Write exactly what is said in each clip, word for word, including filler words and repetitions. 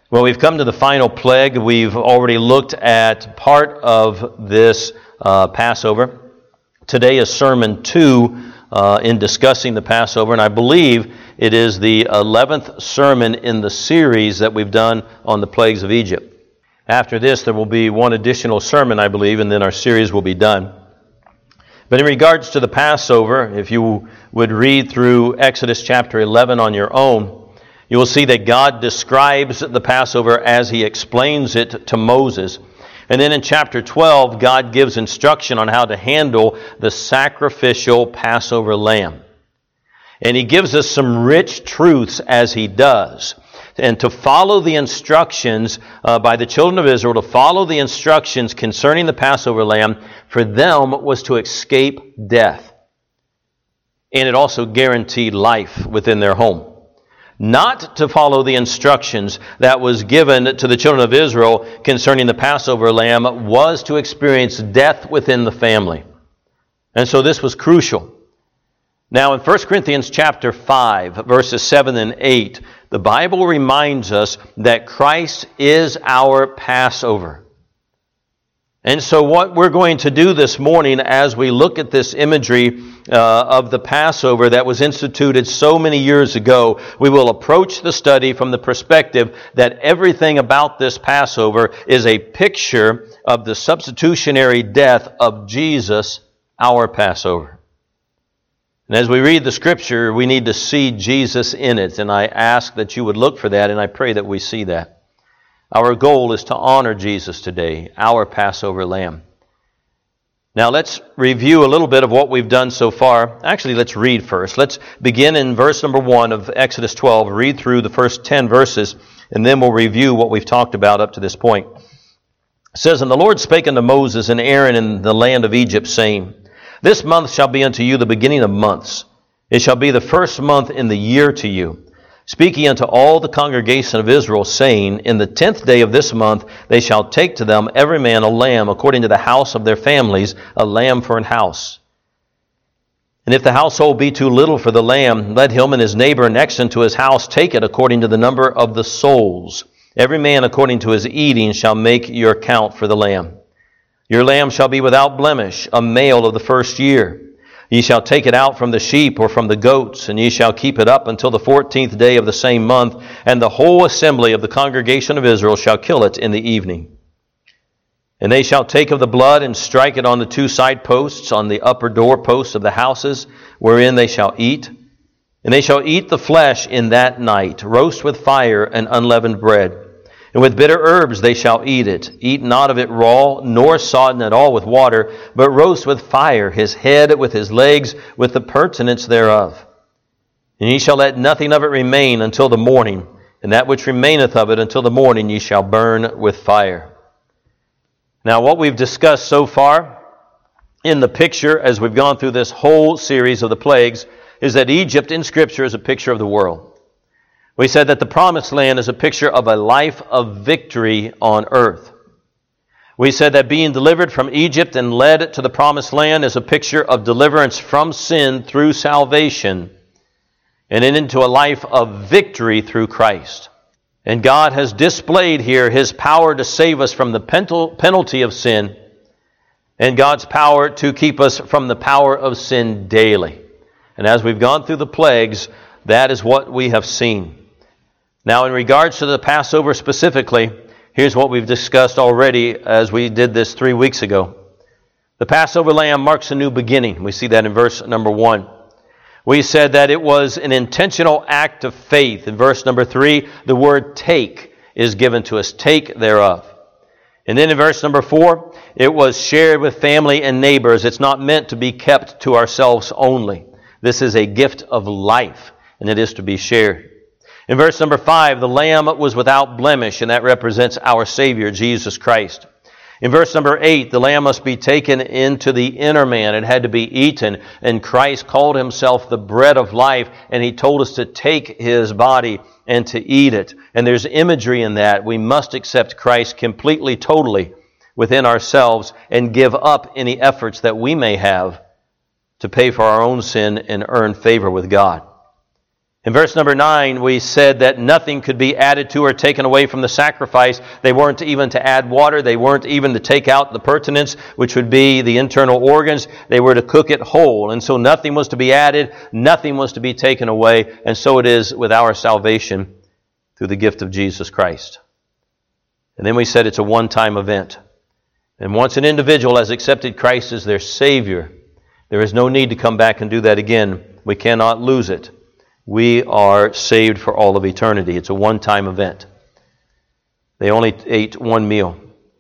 Well, we've come to the final plague. We've already looked at part of this uh, Passover. Today is sermon two uh, in discussing the Passover, and I believe it is the eleventh sermon in the series that we've done on the plagues of Egypt. After this, there will be one additional sermon, I believe, and then our series will be done. But in regards to the Passover, if you would read through Exodus chapter eleven on your own, you will see that God describes the Passover as He explains it to Moses. And then in chapter twelve, God gives instruction on how to handle the sacrificial Passover lamb. And He gives us some rich truths as He does. And to follow the instructions uh, by the children of Israel, to follow the instructions concerning the Passover lamb, for them was to escape death. And it also guaranteed life within their home. Not to follow the instructions that was given to the children of Israel concerning the Passover lamb was to experience death within the family. And so this was crucial. Now in First Corinthians chapter five, verses seven and eight, the Bible reminds us that Christ is our Passover. And so what we're going to do this morning as we look at this imagery uh, of the Passover that was instituted so many years ago, we will approach the study from the perspective that everything about this Passover is a picture of the substitutionary death of Jesus, our Passover. And as we read the Scripture, we need to see Jesus in it, and I ask that you would look for that, and I pray that we see that. Our goal is to honor Jesus today, our Passover lamb. Now let's review a little bit of what we've done so far. Actually, let's read first. Let's begin in verse number one of Exodus twelve. Read through the first ten verses, and then we'll review what we've talked about up to this point. It says, "And the Lord spake unto Moses and Aaron in the land of Egypt, saying, This month shall be unto you the beginning of months. It shall be the first month in the year to you. Speaking unto all the congregation of Israel, saying, In the tenth day of this month they shall take to them every man a lamb according to the house of their families, a lamb for an house. And if the household be too little for the lamb, let him and his neighbor next unto his house take it according to the number of the souls. Every man according to his eating shall make your count for the lamb. Your lamb shall be without blemish, a male of the first year. Ye shall take it out from the sheep or from the goats, and ye shall keep it up until the fourteenth day of the same month, and the whole assembly of the congregation of Israel shall kill it in the evening. And they shall take of the blood and strike it on the two side posts, on the upper door posts of the houses, wherein they shall eat. And they shall eat the flesh in that night, roast with fire and unleavened bread. And with bitter herbs they shall eat it. Eat not of it raw, nor sodden at all with water, but roast with fire his head with his legs, with the purtenance thereof. And ye shall let nothing of it remain until the morning, and that which remaineth of it until the morning ye shall burn with fire." Now what we've discussed so far in the picture, as we've gone through this whole series of the plagues, is that Egypt in Scripture is a picture of the world. We said that the Promised Land is a picture of a life of victory on earth. We said that being delivered from Egypt and led to the Promised Land is a picture of deliverance from sin through salvation and into a life of victory through Christ. And God has displayed here His power to save us from the penalty of sin and God's power to keep us from the power of sin daily. And as we've gone through the plagues, that is what we have seen. Now, in regards to the Passover specifically, here's what we've discussed already as we did this three weeks ago. The Passover lamb marks a new beginning. We see that in verse number one. We said that it was an intentional act of faith. In verse number three, the word take is given to us, take thereof. And then in verse number four, it was shared with family and neighbors. It's not meant to be kept to ourselves only. This is a gift of life, and it is to be shared. In verse number five, the lamb was without blemish, and that represents our Savior, Jesus Christ. In verse number eight, the lamb must be taken into the inner man. It had to be eaten, and Christ called Himself the bread of life, and He told us to take His body and to eat it. And there's imagery in that. We must accept Christ completely, totally within ourselves and give up any efforts that we may have to pay for our own sin and earn favor with God. In verse number nine, we said that nothing could be added to or taken away from the sacrifice. They weren't even to add water. They weren't even to take out the pertinence, which would be the internal organs. They were to cook it whole. And so nothing was to be added. Nothing was to be taken away. And so it is with our salvation through the gift of Jesus Christ. And then we said it's a one-time event. And once an individual has accepted Christ as their Savior, there is no need to come back and do that again. We cannot lose it. We are saved for all of eternity. It's a one-time event. They only ate one meal.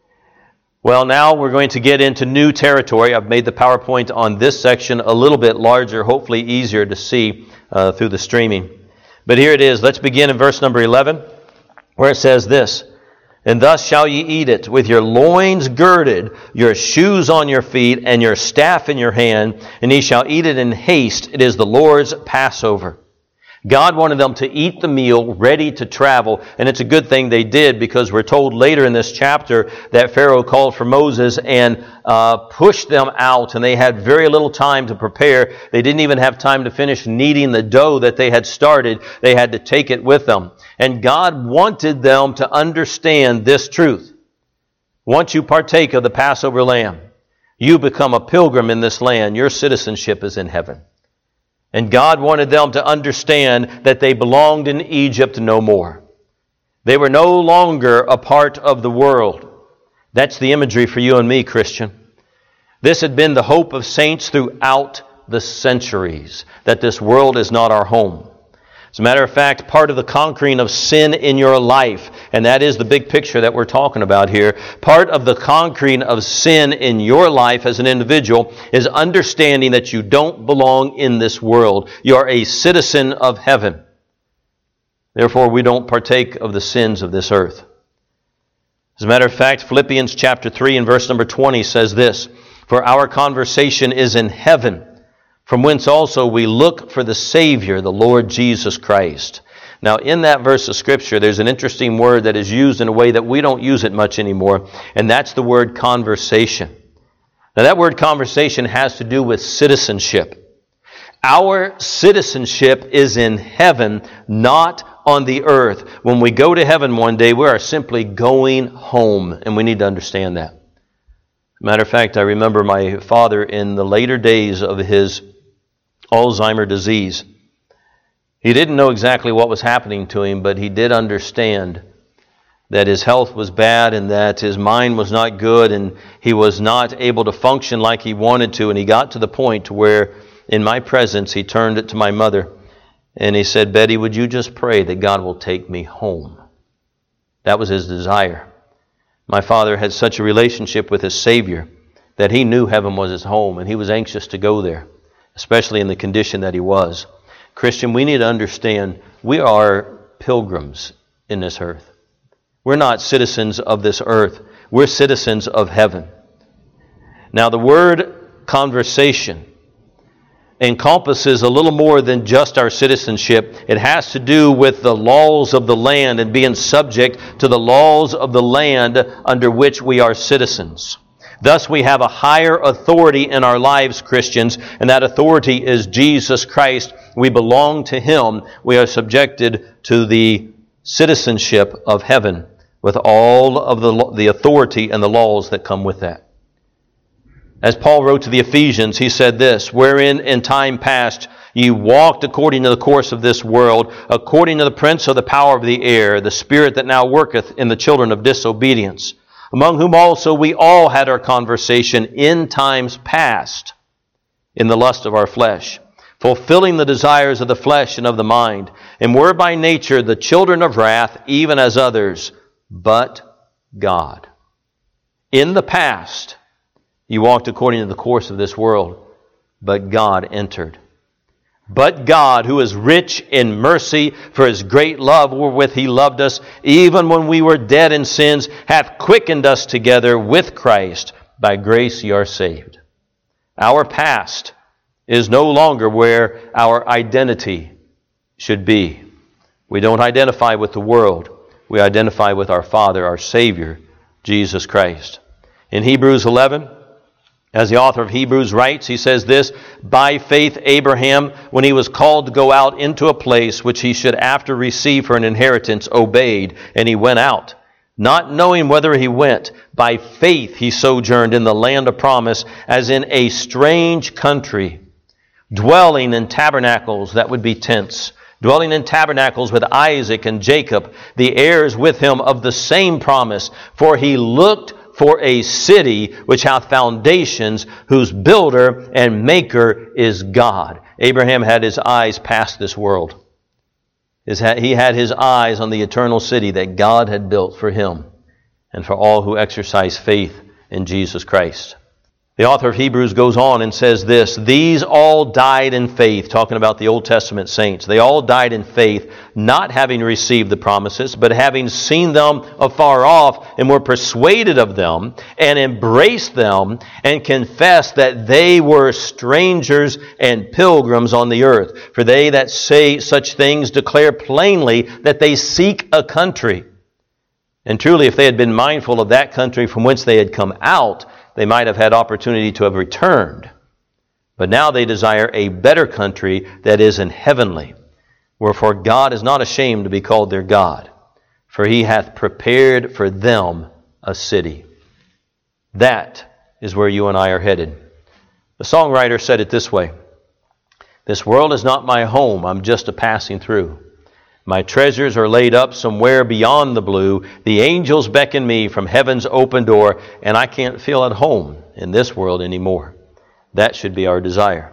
Well, now we're going to get into new territory. I've made the PowerPoint on this section a little bit larger, hopefully easier to see uh, through the streaming. But here it is. Let's begin in verse number eleven, where it says this, "And thus shall ye eat it, with your loins girded, your shoes on your feet, and your staff in your hand, and ye shall eat it in haste. It is the Lord's Passover." God wanted them to eat the meal ready to travel, and it's a good thing they did, because we're told later in this chapter that Pharaoh called for Moses and uh, pushed them out, and they had very little time to prepare. They didn't even have time to finish kneading the dough that they had started. They had to take it with them. And God wanted them to understand this truth. Once you partake of the Passover lamb, you become a pilgrim in this land. Your citizenship is in heaven. And God wanted them to understand that they belonged in Egypt no more. They were no longer a part of the world. That's the imagery for you and me, Christian. This had been the hope of saints throughout the centuries, that this world is not our home. As a matter of fact, part of the conquering of sin in your life, and that is the big picture that we're talking about here, part of the conquering of sin in your life as an individual is understanding that you don't belong in this world. You are a citizen of heaven. Therefore, we don't partake of the sins of this earth. As a matter of fact, Philippians chapter three and verse number twenty says this, "For our conversation is in heaven, from whence also we look for the Savior, the Lord Jesus Christ." Now, in that verse of Scripture, there's an interesting word that is used in a way that we don't use it much anymore, and that's the word conversation. Now, that word conversation has to do with citizenship. Our citizenship is in heaven, not on the earth. When we go to heaven one day, we are simply going home, and we need to understand that. Matter of fact, I remember my father in the later days of his Alzheimer's disease. He didn't know exactly what was happening to him, but he did understand that his health was bad and that his mind was not good and he was not able to function like he wanted to. And he got to the point where, in my presence, he turned it to my mother and he said, "Betty, would you just pray that God will take me home?" That was his desire. My father had such a relationship with his Savior that he knew heaven was his home, and he was anxious to go there, especially in the condition that he was. Christian, we need to understand we are pilgrims in this earth. We're not citizens of this earth. We're citizens of heaven. Now, the word conversation encompasses a little more than just our citizenship. It has to do with the laws of the land and being subject to the laws of the land under which we are citizens. Thus, we have a higher authority in our lives, Christians, and that authority is Jesus Christ. We belong to Him. We are subjected to the citizenship of heaven with all of the, the authority and the laws that come with that. As Paul wrote to the Ephesians, he said this, "Wherein in time past ye walked according to the course of this world, according to the prince of the power of the air, the spirit that now worketh in the children of disobedience, among whom also we all had our conversation in times past, in the lust of our flesh, fulfilling the desires of the flesh and of the mind, and were by nature the children of wrath, even as others, but God." In the past, you walked according to the course of this world, but God entered. But God, who is rich in mercy, for His great love wherewith He loved us, even when we were dead in sins, hath quickened us together with Christ. By grace ye are saved. Our past is no longer where our identity should be. We don't identify with the world. We identify with our Father, our Savior, Jesus Christ. In Hebrews eleven, As the author of Hebrews writes, he says this, by faith Abraham, when he was called to go out into a place which he should after receive for an inheritance, obeyed, and he went out, not knowing whither he went. By faith he sojourned in the land of promise, as in a strange country, dwelling in tabernacles, that would be tents, dwelling in tabernacles with Isaac and Jacob, the heirs with him of the same promise. For he looked for a city which hath foundations, whose builder and maker is God. Abraham had his eyes past this world. He had his eyes on the eternal city that God had built for him and for all who exercise faith in Jesus Christ. The author of Hebrews goes on and says this, these all died in faith, talking about the Old Testament saints. They all died in faith, not having received the promises, but having seen them afar off, and were persuaded of them, and embraced them, and confessed that they were strangers and pilgrims on the earth. For they that say such things declare plainly that they seek a country. And truly, if they had been mindful of that country from whence they had come out, they might have had opportunity to have returned. But now they desire a better country that is in heavenly. Wherefore God is not ashamed to be called their God, for he hath prepared for them a city. That is where you and I are headed. The songwriter said it this way, this world is not my home, I'm just a passing through. My treasures are laid up somewhere beyond the blue. The angels beckon me from heaven's open door, and I can't feel at home in this world anymore. That should be our desire.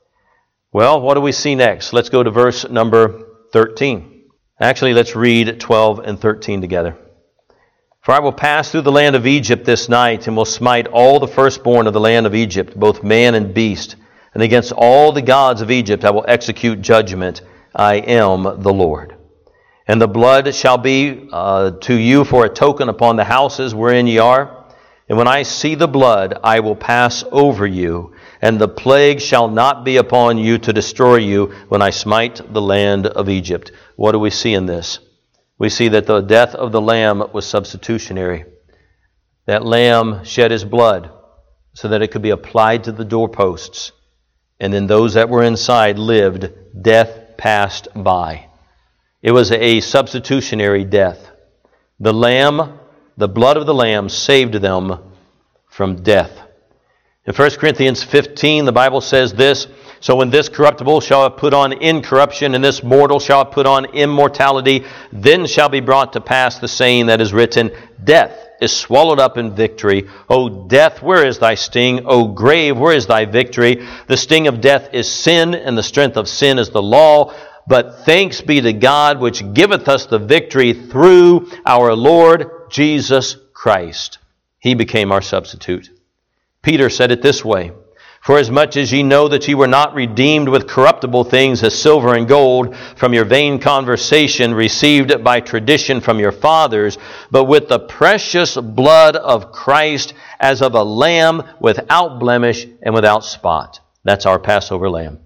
Well, what do we see next? Let's go to verse number thirteen. Actually, let's read twelve and thirteen together. For I will pass through the land of Egypt this night, and will smite all the firstborn of the land of Egypt, both man and beast. And against all the gods of Egypt I will execute judgment. I am the Lord. And the blood shall be uh, to you for a token upon the houses wherein ye are. And when I see the blood, I will pass over you, and the plague shall not be upon you to destroy you when I smite the land of Egypt. What do we see in this? We see that the death of the lamb was substitutionary. That lamb shed his blood so that it could be applied to the doorposts. And then those that were inside lived. Death passed by. It was a substitutionary death. The lamb, the blood of the lamb saved them from death. In First Corinthians fifteen, the Bible says this, so when this corruptible shall have put on incorruption, and this mortal shall have put on immortality, then shall be brought to pass the saying that is written, death is swallowed up in victory. O death, where is thy sting? O grave, where is thy victory? The sting of death is sin, and the strength of sin is the law. But thanks be to God, which giveth us the victory through our Lord Jesus Christ. He became our substitute. Peter said it this way, for as much as ye know that ye were not redeemed with corruptible things as silver and gold from your vain conversation received by tradition from your fathers, but with the precious blood of Christ as of a lamb without blemish and without spot. That's our Passover lamb.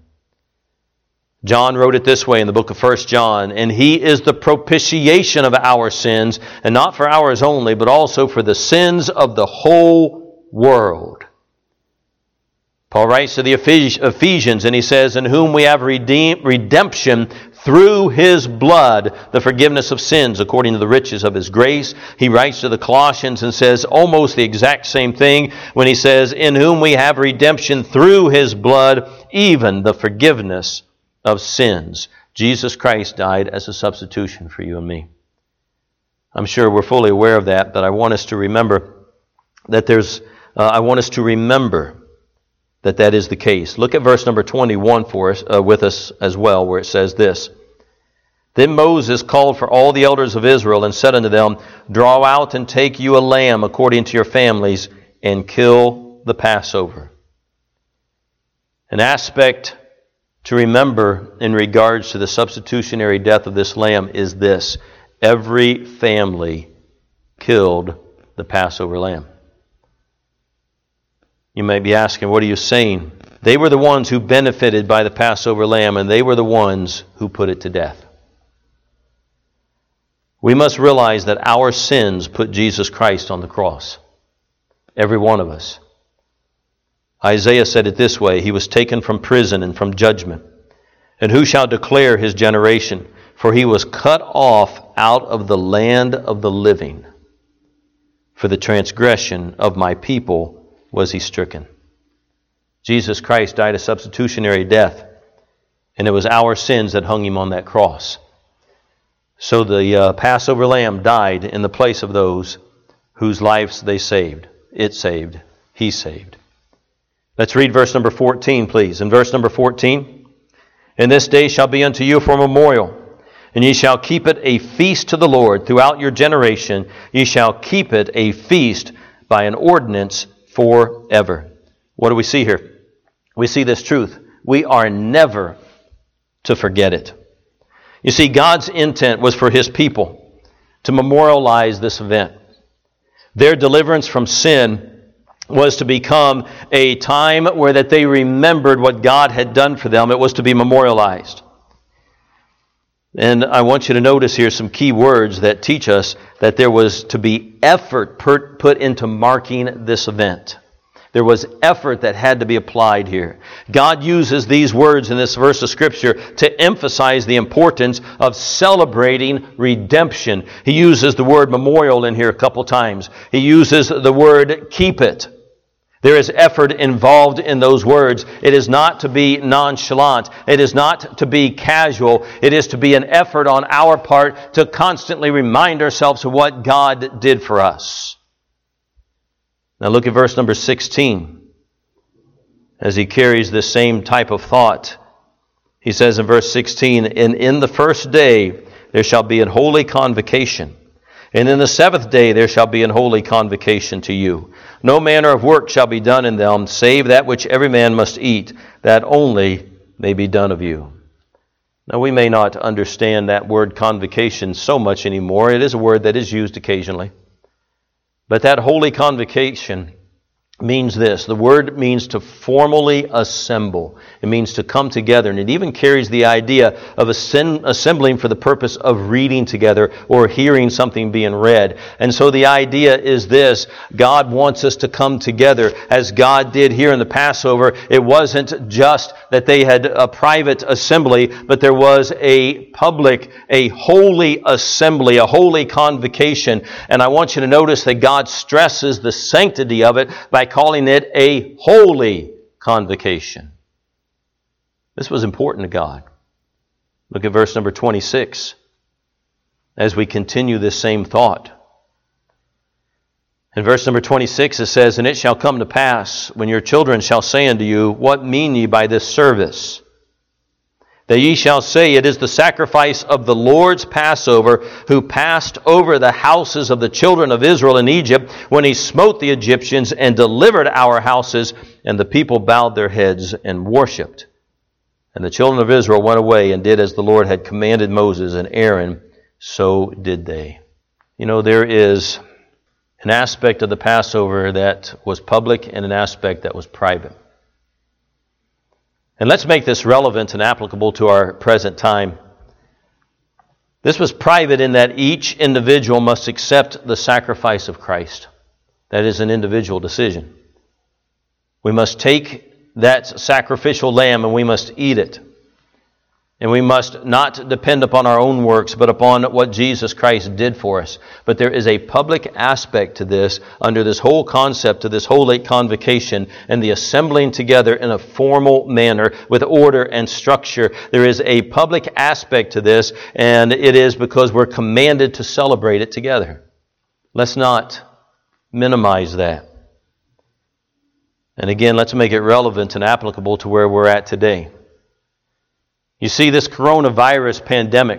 John wrote it this way in the book of First John, and he is the propitiation of our sins, and not for ours only, but also for the sins of the whole world. Paul writes to the Ephesians, and he says, in whom we have redeem, redemption through his blood, the forgiveness of sins according to the riches of his grace. He writes to the Colossians and says almost the exact same thing when he says, in whom we have redemption through his blood, even the forgiveness of sins. Jesus Christ died as a substitution for you and me. I'm sure we're fully aware of that, but I want us to remember that there's, uh, I want us to remember that that is the case. Look at verse number twenty-one for us, uh, with us as well, where it says this. Then Moses called for all the elders of Israel and said unto them, draw out and take you a lamb according to your families, and kill the Passover. An aspect to remember in regards to the substitutionary death of this lamb is this. Every family killed the Passover lamb. You may be asking, what are you saying? They were the ones who benefited by the Passover lamb, and they were the ones who put it to death. We must realize that our sins put Jesus Christ on the cross. Every one of us. Isaiah said it this way, He was taken from prison and from judgment. And who shall declare His generation? For He was cut off out of the land of the living. For the transgression of my people was He stricken. Jesus Christ died a substitutionary death, and it was our sins that hung Him on that cross. So the uh, Passover lamb died in the place of those whose lives they saved. It saved. He saved. Let's read verse number fourteen, please. In verse number fourteen, "And this day shall be unto you for a memorial, and ye shall keep it a feast to the Lord throughout your generation. Ye shall keep it a feast by an ordinance forever." What do we see here? We see this truth. We are never to forget it. You see, God's intent was for His people to memorialize this event. Their deliverance from sin was to become a time where that they remembered what God had done for them. It was to be memorialized. And I want you to notice here some key words that teach us that there was to be effort put into marking this event. There was effort that had to be applied here. God uses these words in this verse of Scripture to emphasize the importance of celebrating redemption. He uses the word memorial in here a couple times. He uses the word keep it. There is effort involved in those words. It is not to be nonchalant. It is not to be casual. It is to be an effort on our part to constantly remind ourselves of what God did for us. Now look at verse number sixteen. As he carries this same type of thought, he says in verse sixteen, "And in the first day there shall be an holy convocation, and in the seventh day there shall be an holy convocation to you. No manner of work shall be done in them, save that which every man must eat, that only may be done of you." Now we may not understand that word convocation so much anymore. It is a word that is used occasionally. But that holy convocation means this. The word means to formally assemble. It means to come together. And it even carries the idea of assembling for the purpose of reading together or hearing something being read. And so the idea is this. God wants us to come together as God did here in the Passover. It wasn't just that they had a private assembly, but there was a public, a holy assembly, a holy convocation. And I want you to notice that God stresses the sanctity of it by calling it a holy convocation. This was important to God. Look at verse number twenty-six as we continue this same thought. In verse number twenty-six it says, "And it shall come to pass, when your children shall say unto you, What mean ye by this service? That ye shall say, It is the sacrifice of the Lord's Passover, who passed over the houses of the children of Israel in Egypt, when He smote the Egyptians and delivered our houses. And the people bowed their heads and worshipped. And the children of Israel went away and did as the Lord had commanded Moses and Aaron, so did they." You know, there is an aspect of the Passover that was public and an aspect that was private. And let's make this relevant and applicable to our present time. This was private in that each individual must accept the sacrifice of Christ. That is an individual decision. We must take that sacrificial lamb and we must eat it. And we must not depend upon our own works, but upon what Jesus Christ did for us. But there is a public aspect to this, under this whole concept of this holy convocation and the assembling together in a formal manner with order and structure. There is a public aspect to this, and it is because we're commanded to celebrate it together. Let's not minimize that. And again, let's make it relevant and applicable to where we're at today. You see, this coronavirus pandemic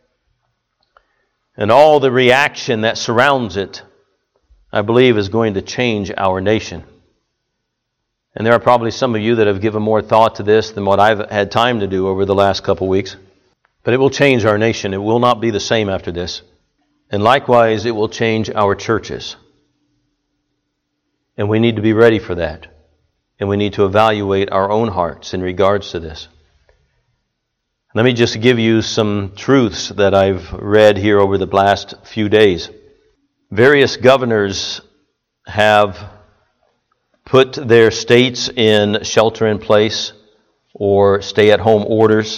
and all the reaction that surrounds it, I believe, is going to change our nation. And there are probably some of you that have given more thought to this than what I've had time to do over the last couple weeks. But it will change our nation. It will not be the same after this. And likewise, it will change our churches. And we need to be ready for that. And we need to evaluate our own hearts in regards to this. Let me just give you some truths that I've read here over the last few days. Various governors have put their states in shelter-in-place or stay-at-home orders.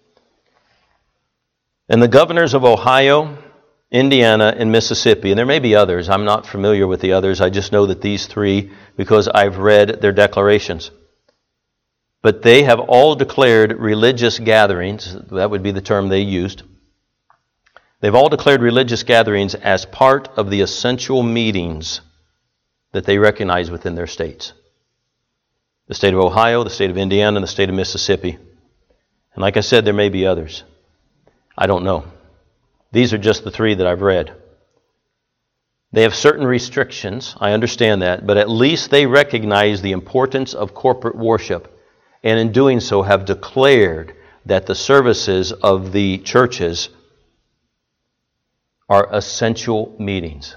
And the governors of Ohio, Indiana, and Mississippi, and there may be others, I'm not familiar with the others, I just know that these three because I've read their declarations. But they have all declared religious gatherings, that would be the term they used. They've all declared religious gatherings as part of the essential meetings that they recognize within their states. The state of Ohio, the state of Indiana, and the state of Mississippi. And like I said, there may be others. I don't know. These are just the three that I've read. They have certain restrictions, I understand that, but at least they recognize the importance of corporate worship, and in doing so have declared that the services of the churches are essential meetings.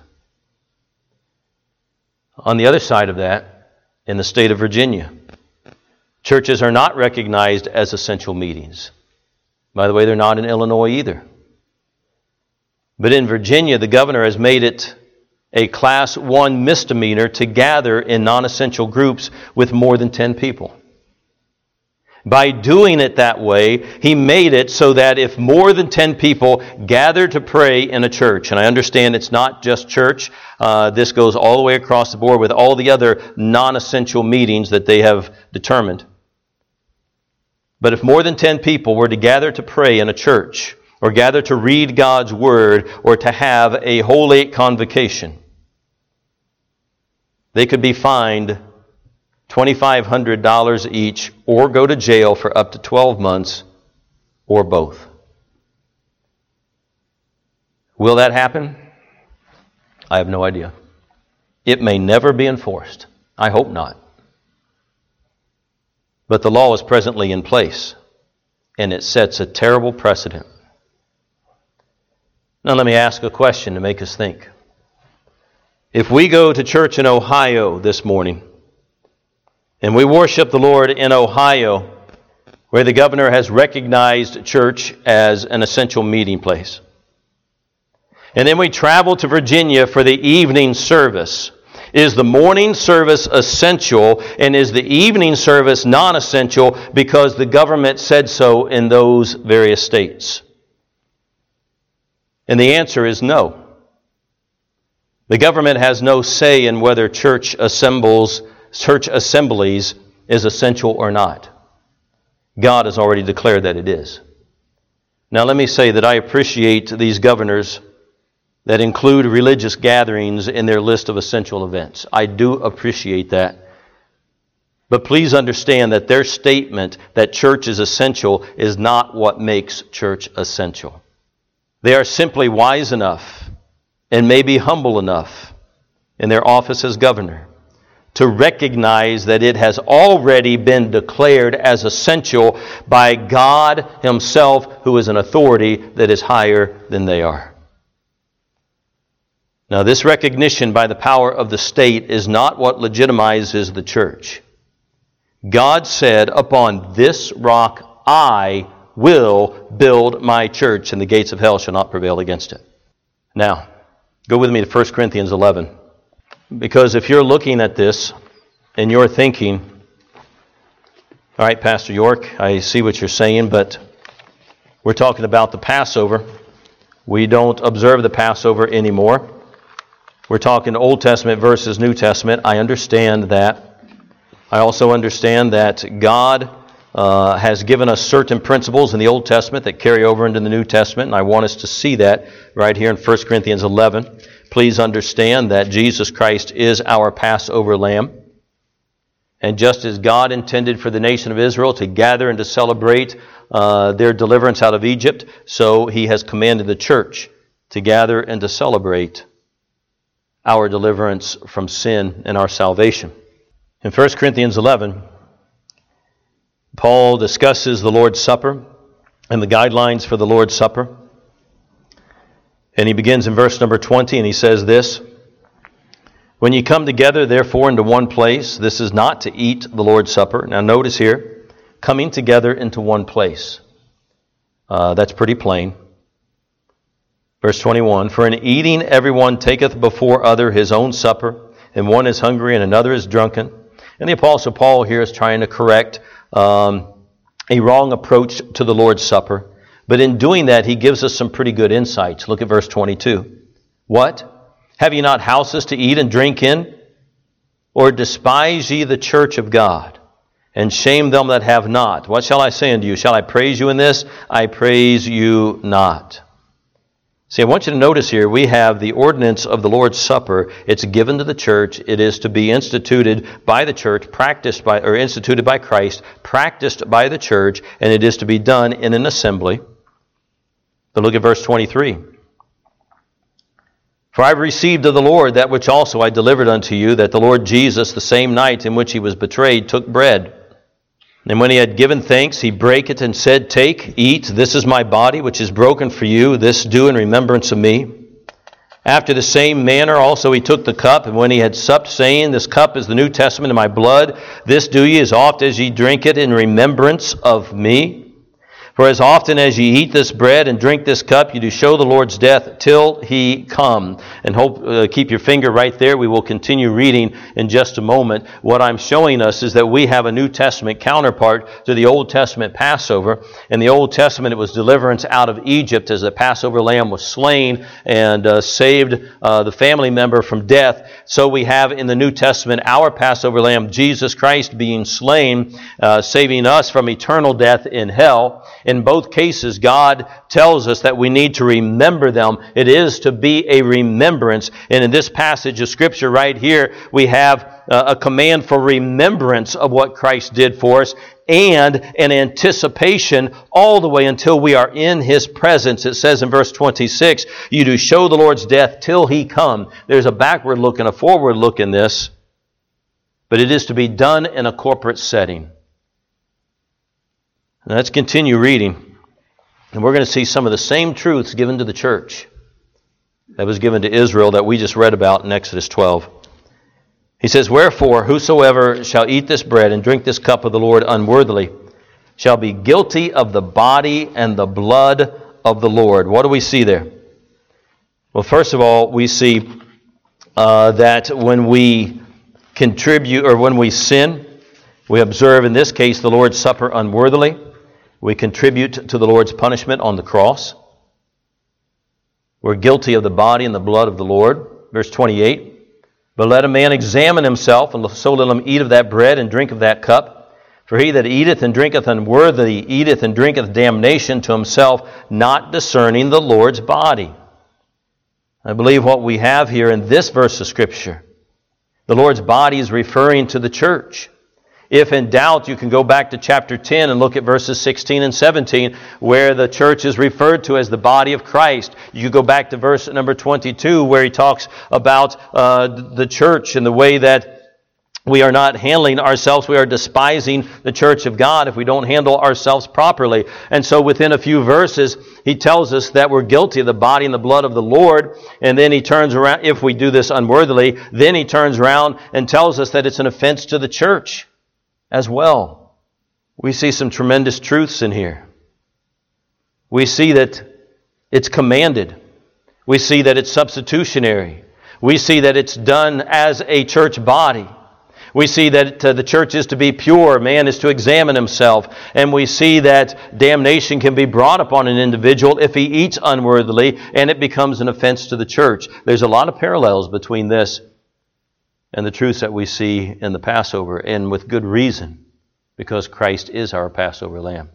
On the other side of that, in the state of Virginia, churches are not recognized as essential meetings. By the way, they're not in Illinois either. But in Virginia, the governor has made it a class one misdemeanor to gather in non-essential groups with more than ten people. By doing it that way, he made it so that if more than ten people gather to pray in a church, and I understand it's not just church, uh, this goes all the way across the board with all the other non-essential meetings that they have determined. But if more than ten people were to gather to pray in a church, or gather to read God's Word, or to have a Holy Convocation, they could be fined two thousand five hundred dollars each, or go to jail for up to twelve months, or both. Will that happen? I have no idea. It may never be enforced. I hope not. But the law is presently in place, and it sets a terrible precedent. Now let me ask a question to make us think. If we go to church in Ohio this morning, and we worship the Lord in Ohio, where the governor has recognized church as an essential meeting place, and then we travel to Virginia for the evening service, is the morning service essential, and is the evening service non-essential because the government said so in those various states? And the answer is no. The government has no say in whether church assembles, church assemblies is essential or not. God has already declared that it is. Now let me say that I appreciate these governors that include religious gatherings in their list of essential events. I do appreciate that. But please understand that their statement that church is essential is not what makes church essential. They are simply wise enough and maybe humble enough in their office as governor to recognize that it has already been declared as essential by God Himself, who is an authority that is higher than they are. Now, this recognition by the power of the state is not what legitimizes the church. God said, "Upon this rock I will build my church, and the gates of hell shall not prevail against it." Now, go with me to First Corinthians eleven. Because if you're looking at this and you're thinking, all right, Pastor York, I see what you're saying, but we're talking about the Passover. We don't observe the Passover anymore. We're talking Old Testament versus New Testament. I understand that. I also understand that God uh, has given us certain principles in the Old Testament that carry over into the New Testament, and I want us to see that right here in First Corinthians eleven. Please understand that Jesus Christ is our Passover lamb. And just as God intended for the nation of Israel to gather and to celebrate uh, their deliverance out of Egypt, so He has commanded the church to gather and to celebrate our deliverance from sin and our salvation. In First Corinthians eleven, Paul discusses the Lord's Supper and the guidelines for the Lord's Supper. And he begins in verse number twenty, and he says this: "When ye come together, therefore, into one place, this is not to eat the Lord's Supper." Now notice here, coming together into one place. Uh, that's pretty plain. Verse twenty-one, "For in eating everyone taketh before other his own supper, and one is hungry and another is drunken. And the Apostle Paul here is trying to correct um, a wrong approach to the Lord's Supper. But in doing that, he gives us some pretty good insights. Look at verse twenty-two. What? Have ye not houses to eat and drink in? Or despise ye the church of God, and shame them that have not? What shall I say unto you? Shall I praise you in this? I praise you not. See, I want you to notice here, we have the ordinance of the Lord's Supper. It's given to the church. It is to be instituted by the church, practiced by, or instituted by Christ, practiced by the church, and it is to be done in an assembly. But look at verse twenty-three. For I have received of the Lord that which also I delivered unto you, that the Lord Jesus, the same night in which he was betrayed, took bread. And when he had given thanks, he brake it and said, Take, eat, this is my body, which is broken for you. This do in remembrance of me. After the same manner also he took the cup, and when he had supped, saying, This cup is the New Testament in my blood. This do ye as oft as ye drink it in remembrance of me. For as often as ye eat this bread and drink this cup, you do show the Lord's death till he come. And hope uh, keep your finger right there. We will continue reading in just a moment. What I'm showing us is that we have a New Testament counterpart to the Old Testament Passover. In the Old Testament, it was deliverance out of Egypt as the Passover lamb was slain and uh, saved uh, the family member from death. So we have in the New Testament our Passover lamb, Jesus Christ, being slain, uh, saving us from eternal death in hell. In both cases, God tells us that we need to remember them. It is to be a remembrance. And in this passage of Scripture right here, we have a command for remembrance of what Christ did for us and an anticipation all the way until we are in His presence. It says in verse twenty-six, you do show the Lord's death till He come. There's a backward look and a forward look in this, but it is to be done in a corporate setting. Now let's continue reading. And we're going to see some of the same truths given to the church that was given to Israel that we just read about in Exodus twelve. He says, Wherefore, whosoever shall eat this bread and drink this cup of the Lord unworthily shall be guilty of the body and the blood of the Lord. What do we see there? Well, first of all, we see uh, that when we contribute, or when we sin, we observe in this case the Lord's Supper unworthily. We contribute to the Lord's punishment on the cross. We're guilty of the body and the blood of the Lord. Verse twenty-eight, But let a man examine himself, and so let him eat of that bread and drink of that cup. For he that eateth and drinketh unworthily eateth and drinketh damnation to himself, not discerning the Lord's body. I believe what we have here in this verse of Scripture, the Lord's body is referring to the church. If in doubt, you can go back to chapter ten and look at verses sixteen and seventeen, where the church is referred to as the body of Christ. You go back to verse number twenty-two, where he talks about uh, the church and the way that we are not handling ourselves. We are despising the church of God if we don't handle ourselves properly. And so within a few verses, he tells us that we're guilty of the body and the blood of the Lord. And then he turns around, if we do this unworthily, then he turns around and tells us that it's an offense to the church as well. We see some tremendous truths in here. We see that it's commanded. We see that it's substitutionary. We see that it's done as a church body. We see that uh, the church is to be pure, man is to examine himself, and we see that damnation can be brought upon an individual if he eats unworthily, and it becomes an offense to the church. There's a lot of parallels between this and the truths that we see in the Passover, and with good reason, because Christ is our Passover lamb.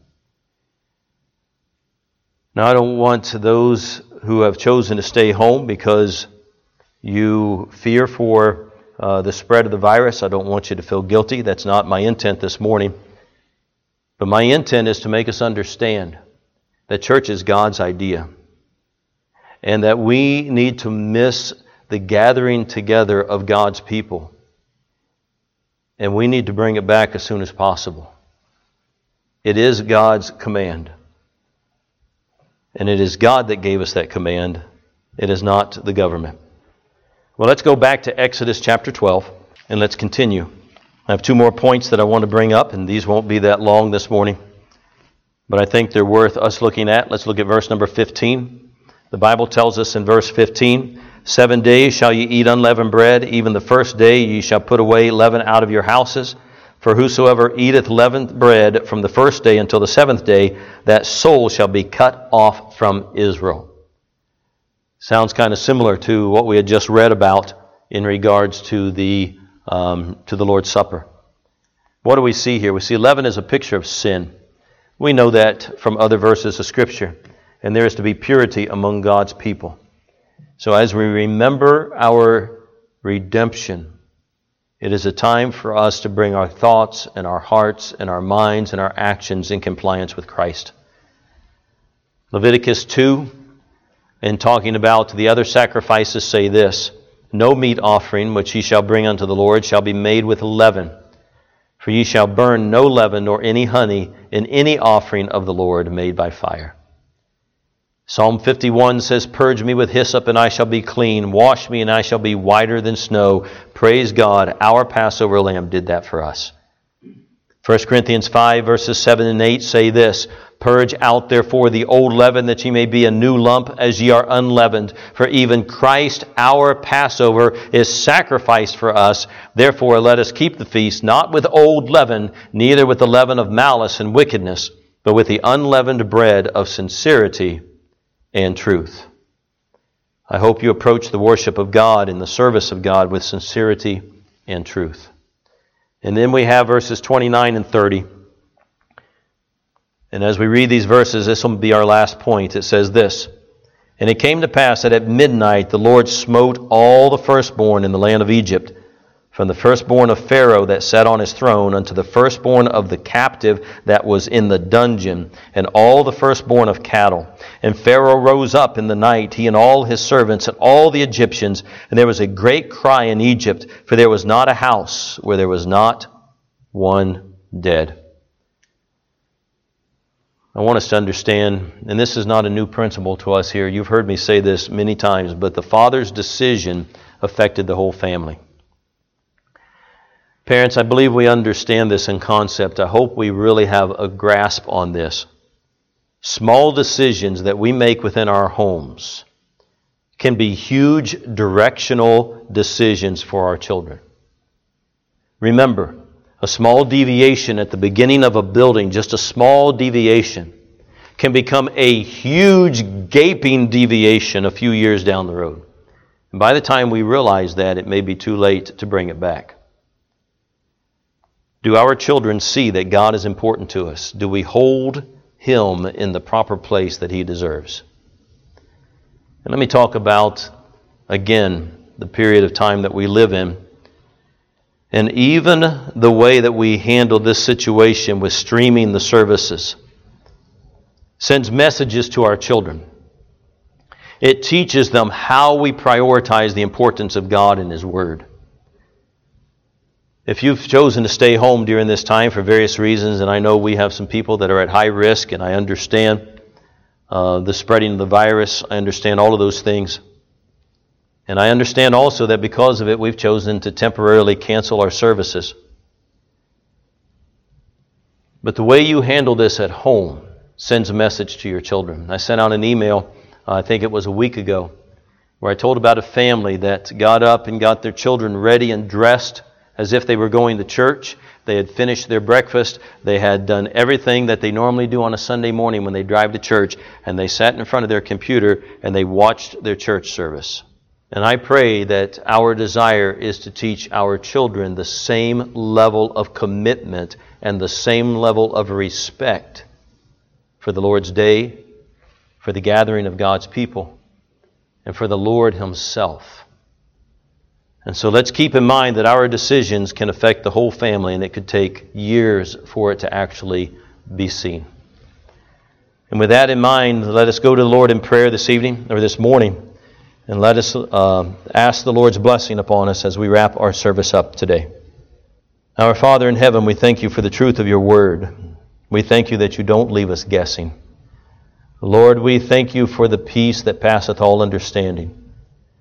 Now, I don't want those who have chosen to stay home because you fear for uh, the spread of the virus. I don't want you to feel guilty. That's not my intent this morning. But my intent is to make us understand that church is God's idea, and that we need to miss the gathering together of God's people. And we need to bring it back as soon as possible. It is God's command. And it is God that gave us that command. It is not the government. Well, let's go back to Exodus chapter twelve and let's continue. I have two more points that I want to bring up, and these won't be that long this morning, but I think they're worth us looking at. Let's look at verse number fifteen. The Bible tells us in verse fifteen, Seven days shall ye eat unleavened bread, even the first day ye shall put away leaven out of your houses. For whosoever eateth leavened bread from the first day until the seventh day, that soul shall be cut off from Israel. Sounds kind of similar to what we had just read about in regards to the um, to the Lord's Supper. What do we see here? We see leaven is a picture of sin. We know that from other verses of Scripture. And there is to be purity among God's people. So as we remember our redemption, it is a time for us to bring our thoughts and our hearts and our minds and our actions in compliance with Christ. Leviticus two, in talking about the other sacrifices, say this: No meat offering which ye shall bring unto the Lord shall be made with leaven. For ye shall burn no leaven nor any honey in any offering of the Lord made by fire. Psalm fifty-one says, Purge me with hyssop, and I shall be clean. Wash me, and I shall be whiter than snow. Praise God, our Passover lamb did that for us. First Corinthians five, verses seven and eight say this: Purge out therefore the old leaven, that ye may be a new lump, as ye are unleavened. For even Christ our Passover is sacrificed for us. Therefore let us keep the feast, not with old leaven, neither with the leaven of malice and wickedness, but with the unleavened bread of sincerity and truth. I hope you approach the worship of God and the service of God with sincerity and truth. And then we have verses twenty-nine and thirty. And as we read these verses, this will be our last point. It says this: And it came to pass that at midnight the Lord smote all the firstborn in the land of Egypt, from the firstborn of Pharaoh that sat on his throne unto the firstborn of the captive that was in the dungeon, and all the firstborn of cattle. And Pharaoh rose up in the night, he and all his servants and all the Egyptians, and there was a great cry in Egypt, for there was not a house where there was not one dead. I want us to understand, and this is not a new principle to us here. You've heard me say this many times, but the father's decision affected the whole family. Parents, I believe we understand this in concept. I hope we really have a grasp on this. Small decisions that we make within our homes can be huge directional decisions for our children. Remember, a small deviation at the beginning of a building, just a small deviation, can become a huge gaping deviation a few years down the road. And by the time we realize that, it may be too late to bring it back. Do our children see that God is important to us? Do we hold Him in the proper place that He deserves? And let me talk about, again, the period of time that we live in. And even the way that we handle this situation with streaming the services sends messages to our children. It teaches them how we prioritize the importance of God and His Word. If you've chosen to stay home during this time for various reasons, and I know we have some people that are at high risk, and I understand uh, the spreading of the virus, I understand all of those things. And I understand also that because of it, we've chosen to temporarily cancel our services. But the way you handle this at home sends a message to your children. I sent out an email, uh, I think it was a week ago, where I told about a family that got up and got their children ready and dressed as if they were going to church. They had finished their breakfast. They had done everything that they normally do on a Sunday morning when they drive to church. And they sat in front of their computer and they watched their church service. And I pray that our desire is to teach our children the same level of commitment and the same level of respect for the Lord's day, for the gathering of God's people, and for the Lord Himself. And so let's keep in mind that our decisions can affect the whole family, and it could take years for it to actually be seen. And with that in mind, let us go to the Lord in prayer this evening, or this morning, and let us uh, ask the Lord's blessing upon us as we wrap our service up today. Our Father in heaven, we thank You for the truth of Your Word. We thank You that You don't leave us guessing. Lord, we thank You for the peace that passeth all understanding.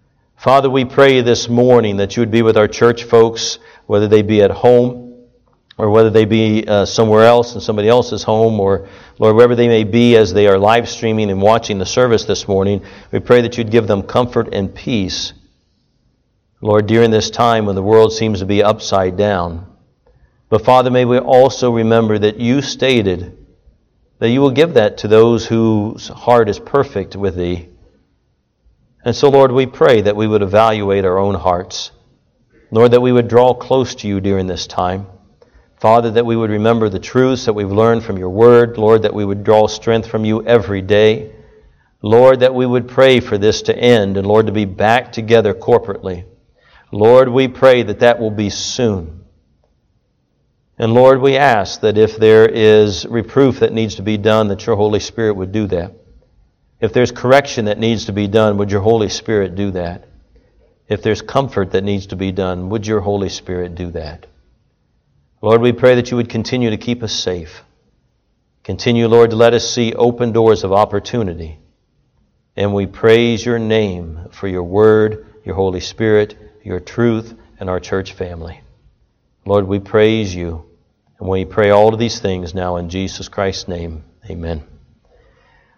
Father, we pray this morning that You would be with our church folks, whether they be at home or whether they be uh, somewhere else in somebody else's home, or, Lord, wherever they may be as they are live streaming and watching the service this morning, we pray that you'd give them comfort and peace, Lord, during this time when the world seems to be upside down. But Father, may we also remember that you stated that you will give that to those whose heart is perfect with thee. And so, Lord, we pray that we would evaluate our own hearts. Lord, that we would draw close to you during this time. Father, that we would remember the truths that we've learned from your word. Lord, that we would draw strength from you every day. Lord, that we would pray for this to end, and Lord, to be back together corporately. Lord, we pray that that will be soon. And Lord, we ask that if there is reproof that needs to be done, that your Holy Spirit would do that. If there's correction that needs to be done, would your Holy Spirit do that? If there's comfort that needs to be done, would your Holy Spirit do that? Lord, we pray that you would continue to keep us safe. Continue, Lord, to let us see open doors of opportunity. And we praise your name for your word, your Holy Spirit, your truth, and our church family. Lord, we praise you. And we pray all of these things now in Jesus Christ's name. Amen.